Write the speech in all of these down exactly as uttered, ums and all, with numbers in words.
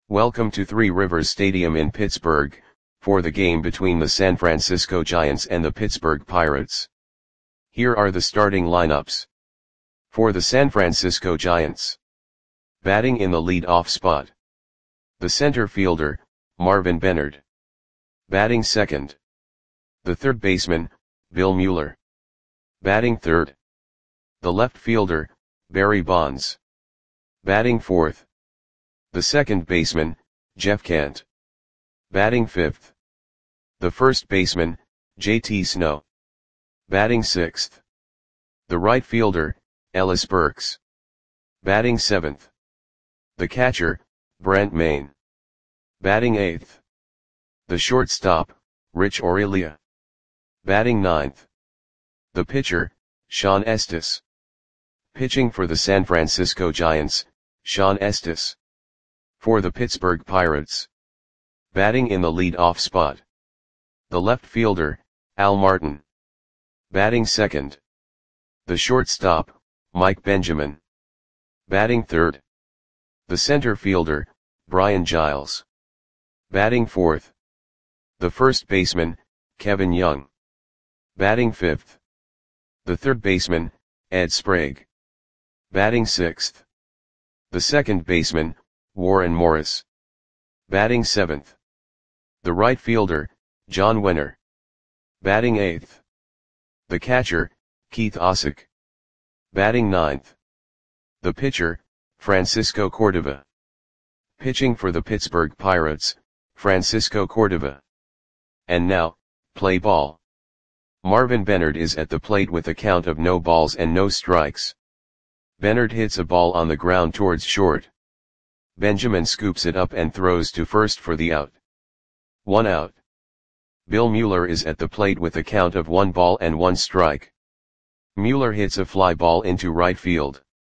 Welcome to Three Rivers Stadium in Pittsburgh, for the game between the San Francisco Giants and the Pittsburgh Pirates. Here are the starting lineups. For the San Francisco Giants. Batting in the lead-off spot. The center fielder, Marvin Benard. Batting second. The third baseman, Bill Mueller. Batting third. The left fielder, Barry Bonds. Batting fourth. The second baseman, Jeff Kent. Batting fifth. The first baseman, J T Snow. Batting sixth. The right fielder, Ellis Burks. Batting seventh. The catcher, Brent Mayne. Batting eighth. The shortstop, Rich Aurelia. Batting ninth. The pitcher, Shawn Estes. Pitching for the San Francisco Giants, Shawn Estes. For the Pittsburgh Pirates. Batting in the lead-off spot. The left fielder, Al Martin. Batting second. The shortstop, Mike Benjamin. Batting third. The center fielder, Brian Giles. Batting fourth. The first baseman, Kevin Young. Batting fifth. The third baseman, Ed Sprague. Batting sixth. The second baseman, Warren Morris. Batting seventh. The right fielder, John Wenner. Batting eighth. The catcher, Keith Osick. Batting ninth. The pitcher, Francisco Cordova. Pitching for the Pittsburgh Pirates, Francisco Cordova. And now, play ball. Marvin Benard is at the plate with a count of no balls and no strikes. Benard hits a ball on the ground towards short. Benjamin scoops it up and throws to first for the out. One out. Bill Mueller is at the plate with a count of one ball and one strike. Mueller hits a fly ball into right field.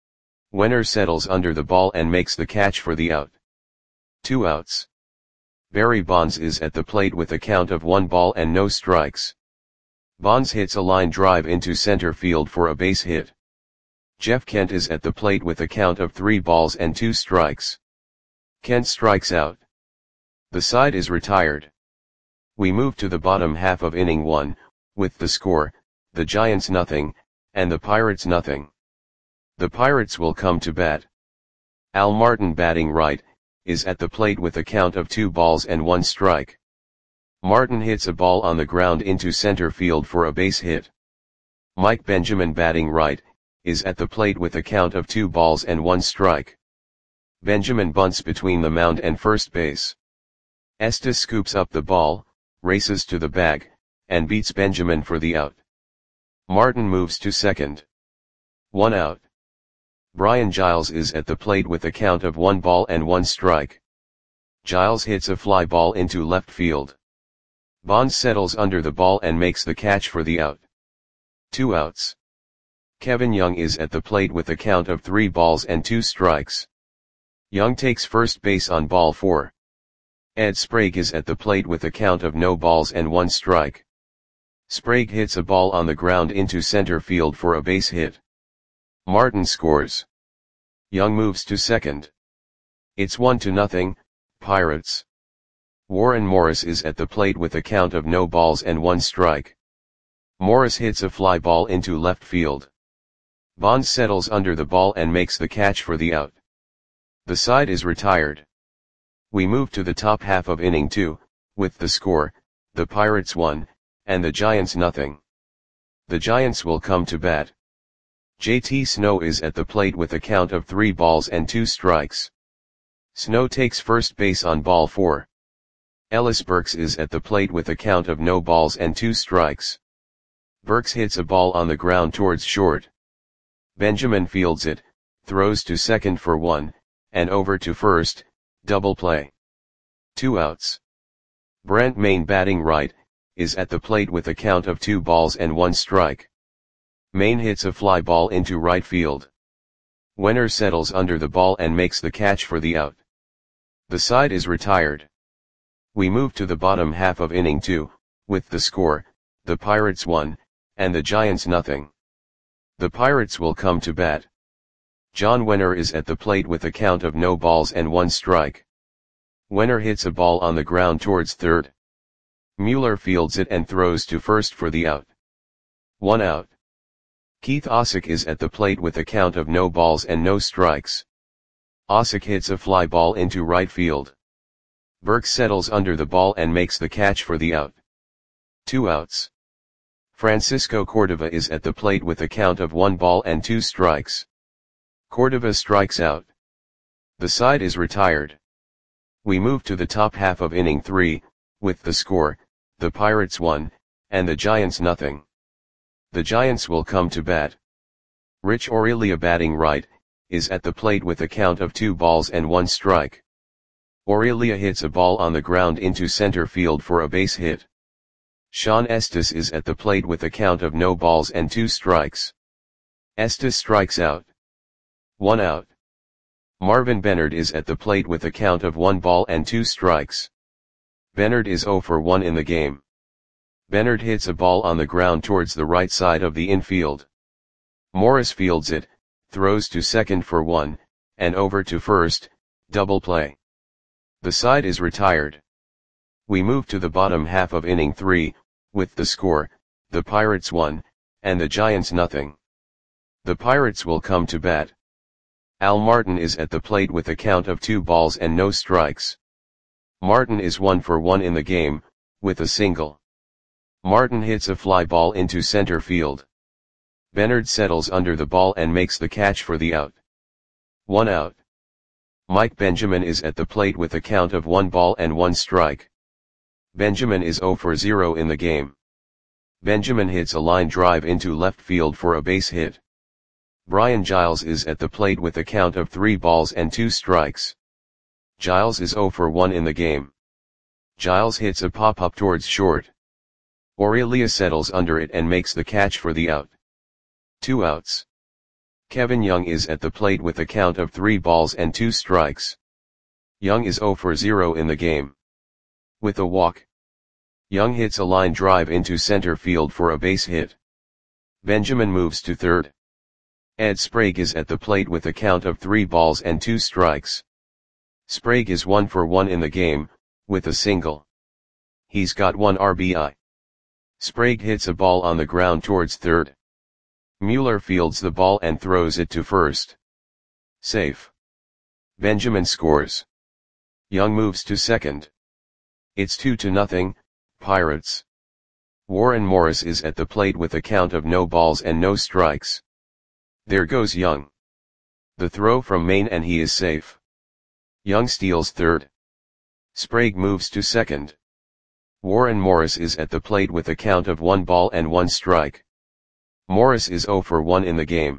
Wenner settles under the ball and makes the catch for the out. Two outs. Barry Bonds is at the plate with a count of one ball and no strikes. Bonds hits a line drive into center field for a base hit. Jeff Kent is at the plate with a count of three balls and two strikes. Kent strikes out. The side is retired. We move to the bottom half of inning one, with the score, the Giants nothing, and the Pirates nothing. The Pirates will come to bat. Al Martin batting right, is at the plate with a count of two balls and one strike. Martin hits a ball on the ground into center field for a base hit. Mike Benjamin batting right, is at the plate with a count of two balls and one strike. Benjamin bunts between the mound and first base. Estes scoops up the ball, races to the bag, and beats Benjamin for the out. Martin moves to second. One out. Brian Giles is at the plate with a count of one ball and one strike. Giles hits a fly ball into left field. Bonds settles under the ball and makes the catch for the out. Two outs. Kevin Young is at the plate with a count of three balls and two strikes. Young takes first base on ball four. Ed Sprague is at the plate with a count of no balls and one strike. Sprague hits a ball on the ground into center field for a base hit. Martin scores. Young moves to second. It's one to nothing, Pirates. Warren Morris is at the plate with a count of no balls and one strike. Morris hits a fly ball into left field. Bonds settles under the ball and makes the catch for the out. The side is retired. We move to the top half of inning two, with the score, the Pirates one, and the Giants nothing. The Giants will come to bat. J T Snow is at the plate with a count of three balls and two strikes. Snow takes first base on ball four. Ellis Burks is at the plate with a count of no balls and two strikes. Burks hits a ball on the ground towards short. Benjamin fields it, throws to second for one, and over to first, double play. Two outs. Brent Mayne batting right, is at the plate with a count of two balls and one strike. Mayne hits a fly ball into right field. Wenner settles under the ball and makes the catch for the out. The side is retired. We move to the bottom half of inning two, with the score, the Pirates one, and the Giants nothing. The Pirates will come to bat. John Wenner is at the plate with a count of no balls and one strike. Wenner hits a ball on the ground towards third. Mueller fields it and throws to first for the out. One out. Keith Osick is at the plate with a count of no balls and no strikes. Osick hits a fly ball into right field. Burke settles under the ball and makes the catch for the out. Two outs. Francisco Cordova is at the plate with a count of one ball and two strikes. Cordova strikes out. The side is retired. We move to the top half of inning three, with the score, the Pirates one, and the Giants nothing. The Giants will come to bat. Rich Aurelia, batting right, is at the plate with a count of two balls and one strike. Aurelia hits a ball on the ground into center field for a base hit. Sean Estes is at the plate with a count of no balls and two strikes. Estes strikes out. One out. Marvin Bennard is at the plate with a count of one ball and two strikes. Bennard is zero for one in the game. Bennard hits a ball on the ground towards the right side of the infield. Morris fields it, throws to second for one, and over to first, double play. The side is retired. We move to the bottom half of inning three, with the score, the Pirates one, and the Giants nothing. The Pirates will come to bat. Al Martin is at the plate with a count of two balls and no strikes. Martin is one for one in the game, with a single. Martin hits a fly ball into center field. Bennard settles under the ball and makes the catch for the out. One out. Mike Benjamin is at the plate with a count of one ball and one strike. Benjamin is zero for zero in the game. Benjamin hits a line drive into left field for a base hit. Brian Giles is at the plate with a count of three balls and two strikes. Giles is zero for one in the game. Giles hits a pop-up towards short. Aurelia settles under it and makes the catch for the out. Two outs. Kevin Young is at the plate with a count of three balls and two strikes. Young is zero for zero in the game. With a walk. Young hits a line drive into center field for a base hit. Benjamin moves to third. Ed Sprague is at the plate with a count of three balls and two strikes. Sprague is one for one in the game, with a single. He's got one R B I. Sprague hits a ball on the ground towards third. Mueller fields the ball and throws it to first. Safe. Benjamin scores. Young moves to second. It's two to nothing, Pirates. Warren Morris is at the plate with a count of no balls and no strikes. There goes Young. The throw from Maine and he is safe. Young steals third. Sprague moves to second. Warren Morris is at the plate with a count of one ball and one strike. Morris is zero for one in the game.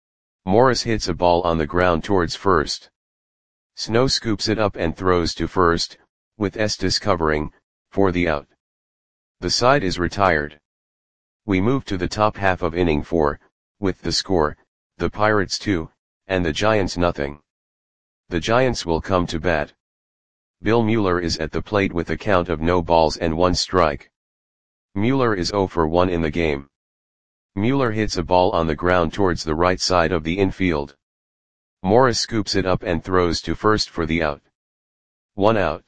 Morris hits a ball on the ground towards first. Snow scoops it up and throws to first, with Estes covering, for the out. The side is retired. We move to the top half of inning four, with the score, the Pirates two, and the Giants nothing. The Giants will come to bat. Bill Mueller is at the plate with a count of no balls and one strike. Mueller is zero for one in the game. Mueller hits a ball on the ground towards the right side of the infield. Morris scoops it up and throws to first for the out. One out.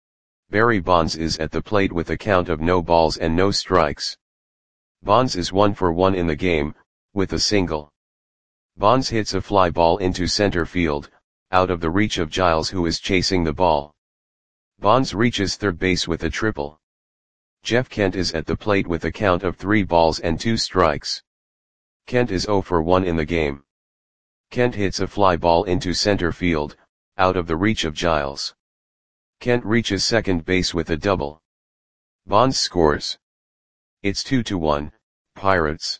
Barry Bonds is at the plate with a count of no balls and no strikes. Bonds is one for one in the game, with a single. Bonds hits a fly ball into center field, out of the reach of Giles, who is chasing the ball. Bonds reaches third base with a triple. Jeff Kent is at the plate with a count of three balls and two strikes. Kent is zero for one in the game. Kent hits a fly ball into center field, out of the reach of Giles. Kent reaches second base with a double. Bonds scores. It's two to one, Pirates.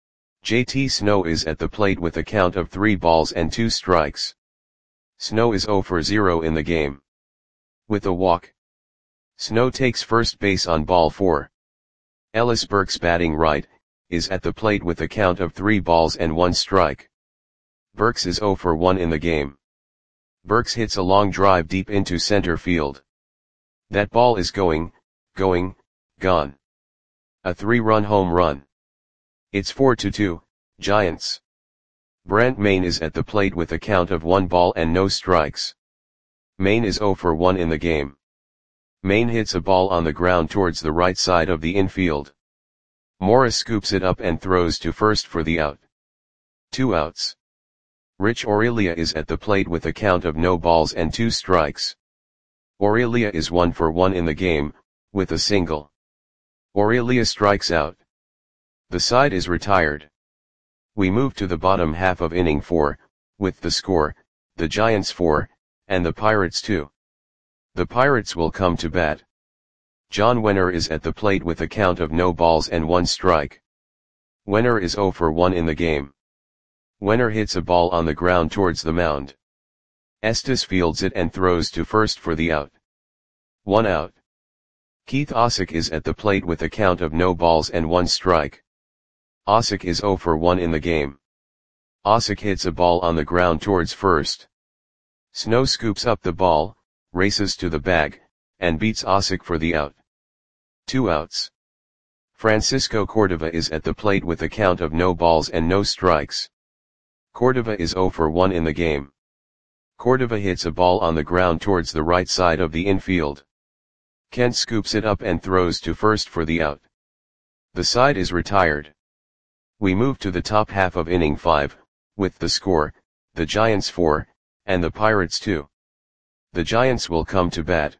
J T Snow is at the plate with a count of three balls and two strikes. Snow is zero for zero in the game. With a walk. Snow takes first base on ball four. Ellis Burks, batting right, is at the plate with a count of three balls and one strike. Burks is zero for one in the game. Burks hits a long drive deep into center field. That ball is going, going, gone. A three-run home run. It's four to two, Giants. Brant Maine is at the plate with a count of one ball and no strikes. Maine is zero for one in the game. Maine hits a ball on the ground towards the right side of the infield. Morris scoops it up and throws to first for the out. Two outs. Rich Aurelia is at the plate with a count of no balls and two strikes. Aurelia is one for one in the game, with a single. Aurelia strikes out. The side is retired. We move to the bottom half of inning four, with the score, the Giants four, and the Pirates two. The Pirates will come to bat. John Wenner is at the plate with a count of no balls and one strike. Wenner is zero for one in the game. Wenner hits a ball on the ground towards the mound. Estes fields it and throws to first for the out. One out. Keith Osick is at the plate with a count of no balls and one strike. Osick is zero for one in the game. Osick hits a ball on the ground towards first. Snow scoops up the ball, races to the bag, and beats Osick for the out. Two outs. Francisco Cordova is at the plate with a count of no balls and no strikes. Cordova is zero for one in the game. Cordova hits a ball on the ground towards the right side of the infield. Kent scoops it up and throws to first for the out. The side is retired. We move to the top half of inning five, with the score, the Giants four, and the Pirates two. The Giants will come to bat.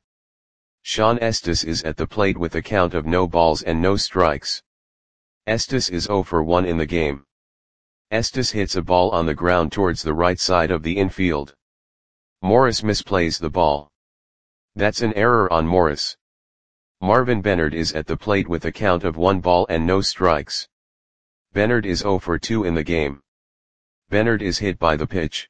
Sean Estes is at the plate with a count of no balls and no strikes. Estes is zero for one in the game. Estes hits a ball on the ground towards the right side of the infield. Morris misplays the ball. That's an error on Morris. Marvin Bennard is at the plate with a count of one ball and no strikes. Bennard is zero for two in the game. Bennard is hit by the pitch.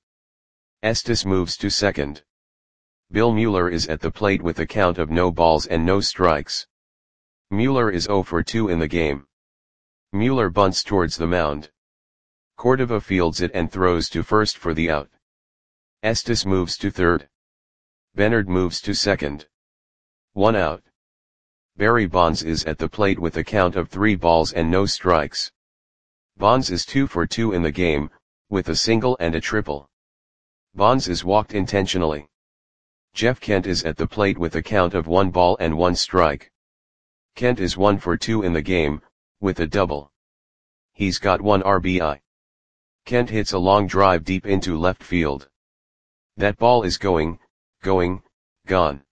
Estes moves to second. Bill Mueller is at the plate with a count of no balls and no strikes. Mueller is zero for two in the game. Mueller bunts towards the mound. Cordova fields it and throws to first for the out. Estes moves to third. Bennard moves to second. One out. Barry Bonds is at the plate with a count of three balls and no strikes. Bonds is two for two in the game, with a single and a triple. Bonds is walked intentionally. Jeff Kent is at the plate with a count of one ball and one strike. Kent is one for two in the game, with a double. He's got one R B I. Kent hits a long drive deep into left field. That ball is going, going, gone.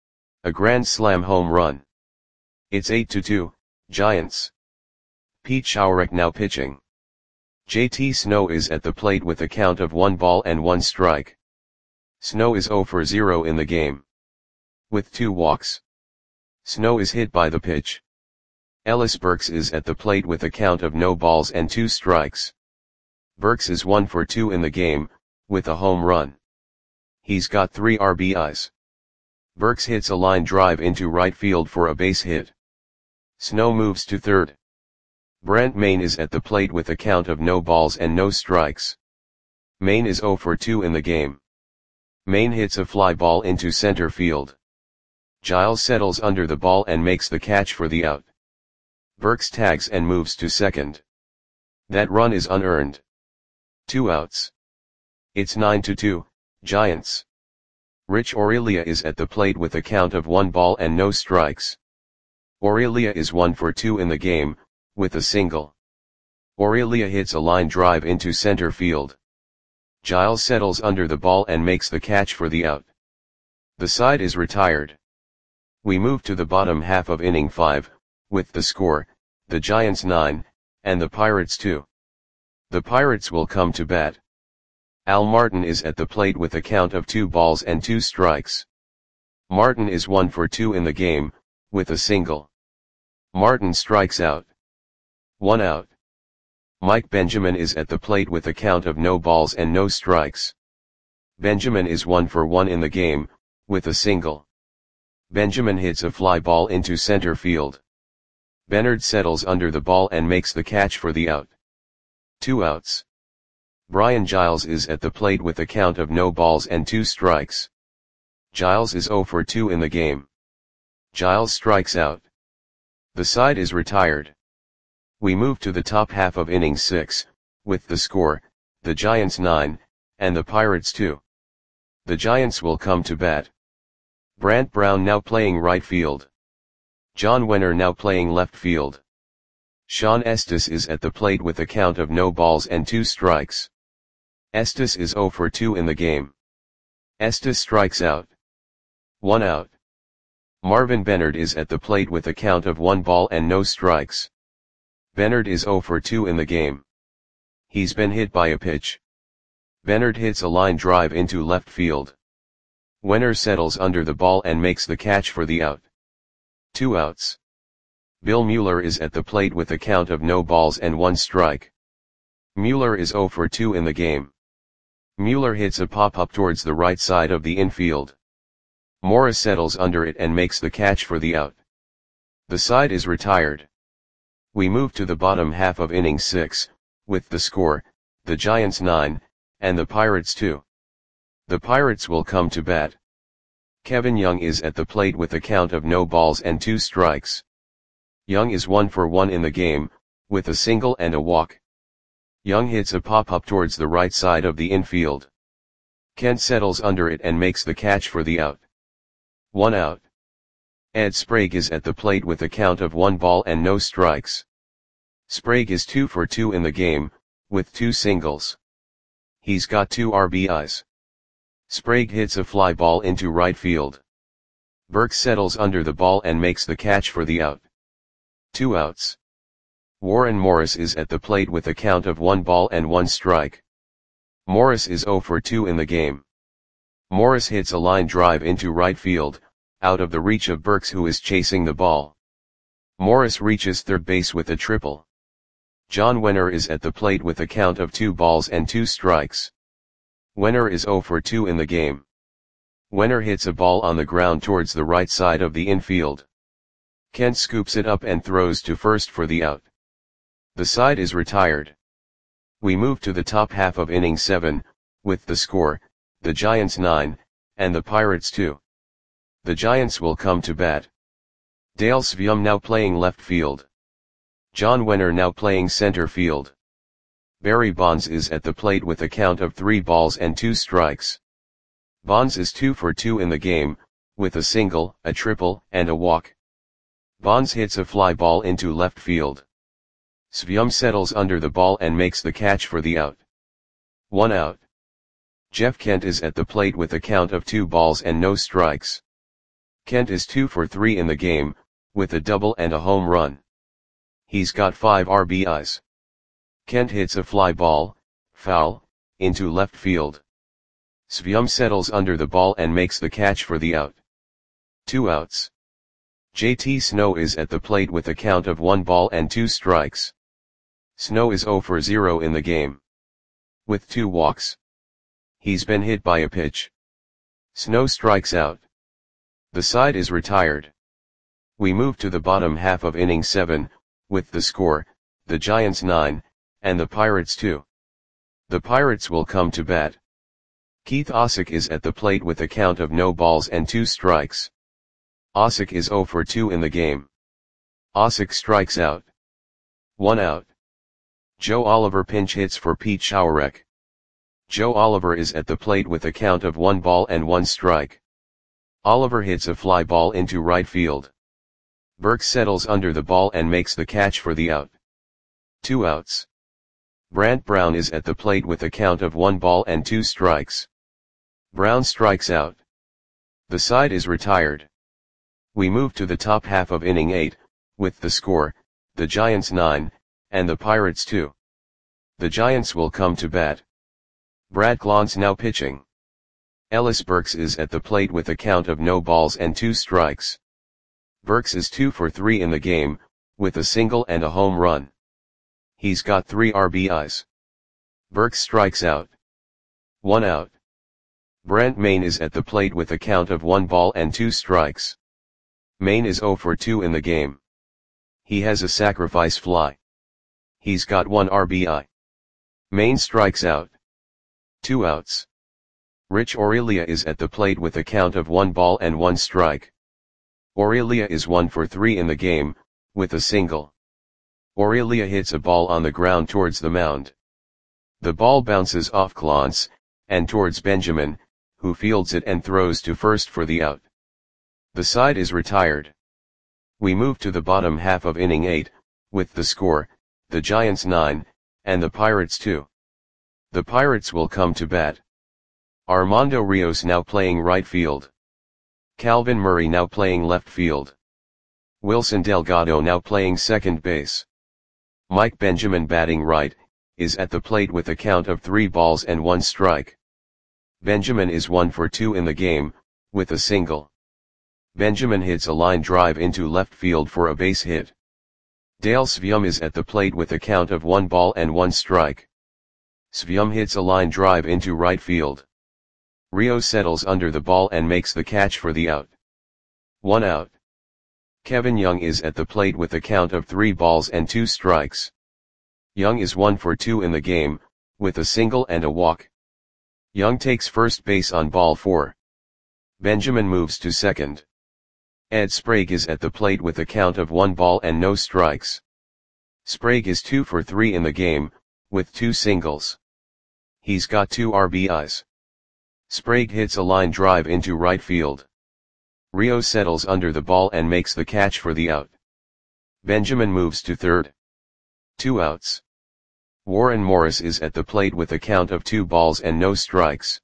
A grand slam home run. It's eight to two, Giants. Pete Schourek now pitching. J T Snow is at the plate with a count of one ball and one strike. Snow is zero for zero in the game. With two walks. Snow is hit by the pitch. Ellis Burks is at the plate with a count of no balls and two strikes. Burks is one for two in the game, with a home run. He's got three R B Is. Burks hits a line drive into right field for a base hit. Snow moves to third. Brent Mayne is at the plate with a count of no balls and no strikes. Mayne is zero for two in the game. Mayne hits a fly ball into center field. Giles settles under the ball and makes the catch for the out. Burks tags and moves to second. That run is unearned. Two outs. It's nine to two, Giants. Rich Aurelia is at the plate with a count of one ball and no strikes. Aurelia is one for two in the game, with a single. Aurelia hits a line drive into center field. Giles settles under the ball and makes the catch for the out. The side is retired. We move to the bottom half of inning five, with the score, the Giants nine, and the Pirates two. The Pirates will come to bat. Al Martin is at the plate with a count of two balls and two strikes. Martin is one for two in the game, with a single. Martin strikes out. One out. Mike Benjamin is at the plate with a count of no balls and no strikes. Benjamin is one for one in the game, with a single. Benjamin hits a fly ball into center field. Bennard settles under the ball and makes the catch for the out. Two outs. Brian Giles is at the plate with a count of no balls and two strikes. Giles is zero for two in the game. Giles strikes out. The side is retired. We move to the top half of inning six, with the score, the Giants nine, and the Pirates two. The Giants will come to bat. Brant Brown now playing right field. John Wenner now playing left field. Sean Estes is at the plate with a count of no balls and two strikes. Estes is zero for two in the game. Estes strikes out. One out. Marvin Bennard is at the plate with a count of one ball and no strikes. Bennard is zero for two in the game. He's been hit by a pitch. Bennard hits a line drive into left field. Wenner settles under the ball and makes the catch for the out. Two outs. Bill Mueller is at the plate with a count of no balls and one strike. Mueller is zero for two in the game. Mueller hits a pop-up towards the right side of the infield. Morris settles under it and makes the catch for the out. The side is retired. We move to the bottom half of inning six, with the score, the Giants nine, and the Pirates two. The Pirates will come to bat. Kevin Young is at the plate with a count of no balls and two strikes. Young is one for one in the game, with a single and a walk. Young hits a pop-up towards the right side of the infield. Kent settles under it and makes the catch for the out. One out. Ed Sprague is at the plate with a count of one ball and no strikes. Sprague is two for two in the game, with two singles. He's got two R B Is. Sprague hits a fly ball into right field. Burks settles under the ball and makes the catch for the out. Two outs. Warren Morris is at the plate with a count of one ball and one strike. Morris is zero for two in the game. Morris hits a line drive into right field, out of the reach of Burks, who is chasing the ball. Morris reaches third base with a triple. John Wenner is at the plate with a count of two balls and two strikes. Wenner is zero for two in the game. Wenner hits a ball on the ground towards the right side of the infield. Kent scoops it up and throws to first for the out. The side is retired. We move to the top half of inning seven, with the score, the Giants nine, and the Pirates two. The Giants will come to bat. Dale Svium now playing left field. John Wenner now playing center field. Barry Bonds is at the plate with a count of three balls and two strikes. Bonds is two for two in the game, with a single, a triple, and a walk. Bonds hits a fly ball into left field. Svium settles under the ball and makes the catch for the out. One out. Jeff Kent is at the plate with a count of two balls and no strikes. Kent is two for three in the game, with a double and a home run. He's got five R B Is. Kent hits a fly ball, foul, into left field. Svium settles under the ball and makes the catch for the out. Two outs. J T Snow is at the plate with a count of one ball and two strikes. Snow is zero for zero in the game. With two walks. He's been hit by a pitch. Snow strikes out. The side is retired. We move to the bottom half of inning seven, with the score, the Giants nine, and the Pirates two. The Pirates will come to bat. Keith Osick is at the plate with a count of no balls and two strikes. Osick is zero for two in the game. Osick strikes out. One out. Joe Oliver pinch hits for Pete Schourek. Joe Oliver is at the plate with a count of one ball and one strike. Oliver hits a fly ball into right field. Burks settles under the ball and makes the catch for the out. Two outs. Brant Brown is at the plate with a count of one ball and two strikes. Brown strikes out. The side is retired. We move to the top half of inning eight, with the score, the Giants nine, and the Pirates two. The Giants will come to bat. Brad Glantz now pitching. Ellis Burks is at the plate with a count of no balls and two strikes. Burks is two for three in the game, with a single and a home run. He's got three R B Is. Burks strikes out. One out. Brent Mayne is at the plate with a count of one ball and two strikes. Mayne is zero for two in the game. He has a sacrifice fly. He's got one R B I. Mayne strikes out. Two outs. Rich Aurelia is at the plate with a count of one ball and one strike. Aurelia is one for three in the game, with a single. Aurelia hits a ball on the ground towards the mound. The ball bounces off Glantz, and towards Benjamin, who fields it and throws to first for the out. The side is retired. We move to the bottom half of inning eight, with the score, the Giants nine, and the Pirates two. The Pirates will come to bat. Armando Rios now playing right field. Calvin Murray now playing left field. Wilson Delgado now playing second base. Mike Benjamin batting right, is at the plate with a count of three balls and one strike. Benjamin is one for two in the game, with a single. Benjamin hits a line drive into left field for a base hit. Dale Svium is at the plate with a count of one ball and one strike. Svium hits a line drive into right field. Rios settles under the ball and makes the catch for the out. One out. Kevin Young is at the plate with a count of three balls and two strikes. Young is one for two in the game, with a single and a walk. Young takes first base on ball four. Benjamin moves to second. Ed Sprague is at the plate with a count of one ball and no strikes. Sprague is two for three in the game, with two singles. He's got two R B Is. Sprague hits a line drive into right field. Rios settles under the ball and makes the catch for the out. Benjamin moves to third. Two outs. Warren Morris is at the plate with a count of two balls and no strikes.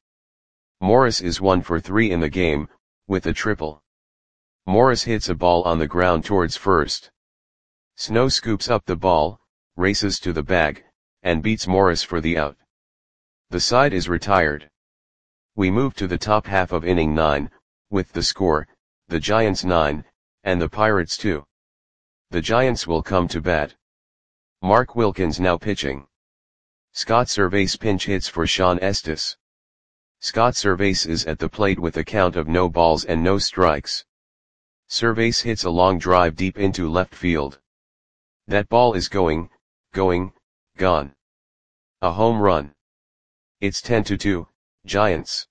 Morris is one for three in the game, with a triple. Morris hits a ball on the ground towards first. Snow scoops up the ball, races to the bag, and beats Morris for the out. The side is retired. We move to the top half of inning nine, with the score, the Giants nine, and the Pirates two. The Giants will come to bat. Mark Wilkins now pitching. Scott Servais pinch hits for Sean Estes. Scott Servais is at the plate with a count of no balls and no strikes. Servais hits a long drive deep into left field. That ball is going, going, gone. A home run. It's ten to two, Giants.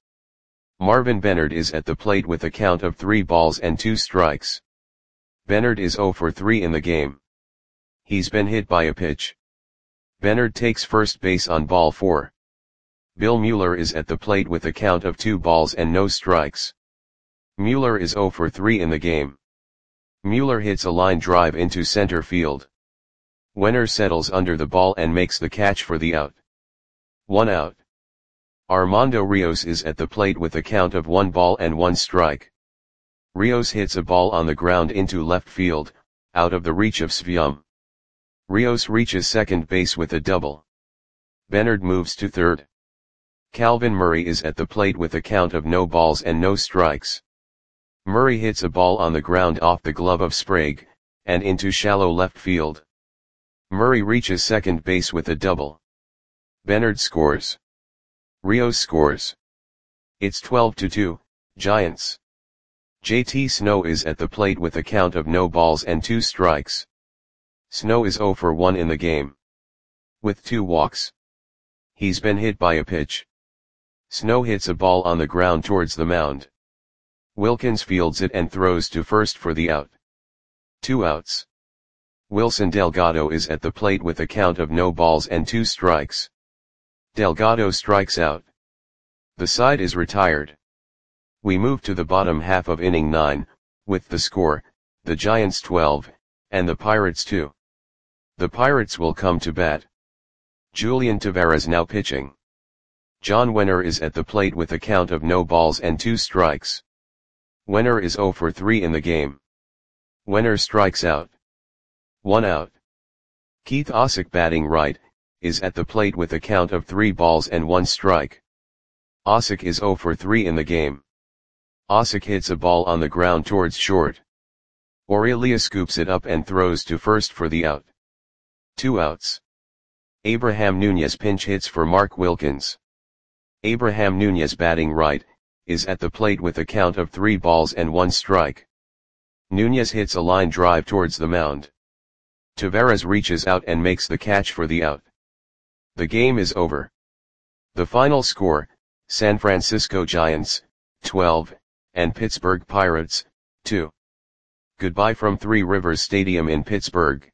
Marvin Bennard is at the plate with a count of three balls and two strikes. Bennard is zero for three in the game. He's been hit by a pitch. Bennard takes first base on ball four. Bill Mueller is at the plate with a count of two balls and no strikes. Mueller is zero for three in the game. Mueller hits a line drive into center field. Wenner settles under the ball and makes the catch for the out. One out. Armando Rios is at the plate with a count of one ball and one strike. Rios hits a ball on the ground into left field, out of the reach of Svium. Rios reaches second base with a double. Bennard moves to third. Calvin Murray is at the plate with a count of no balls and no strikes. Murray hits a ball on the ground off the glove of Sprague, and into shallow left field. Murray reaches second base with a double. Bennard scores. Rios scores. It's twelve to two, Giants. J T Snow is at the plate with a count of no balls and two strikes. Snow is zero for one in the game. With two walks. He's been hit by a pitch. Snow hits a ball on the ground towards the mound. Wilkins fields it and throws to first for the out. Two outs. Wilson Delgado is at the plate with a count of no balls and two strikes. Delgado strikes out. The side is retired. We move to the bottom half of inning nine, with the score, the Giants twelve, and the Pirates two. The Pirates will come to bat. Julian Taveras now pitching. John Wenner is at the plate with a count of no balls and two strikes. Wenner is zero for three in the game. Wenner strikes out. One out. Keith Osick batting right, is at the plate with a count of three balls and one strike. Osick is zero for three in the game. Osick hits a ball on the ground towards short. Aurelia scoops it up and throws to first for the out. Two outs. Abraham Nunez pinch hits for Mark Wilkins. Abraham Nunez batting right, is at the plate with a count of three balls and one strike. Nunez hits a line drive towards the mound. Taveras reaches out and makes the catch for the out. The game is over. The final score, San Francisco Giants, twelve, and Pittsburgh Pirates, two. Goodbye from Three Rivers Stadium in Pittsburgh.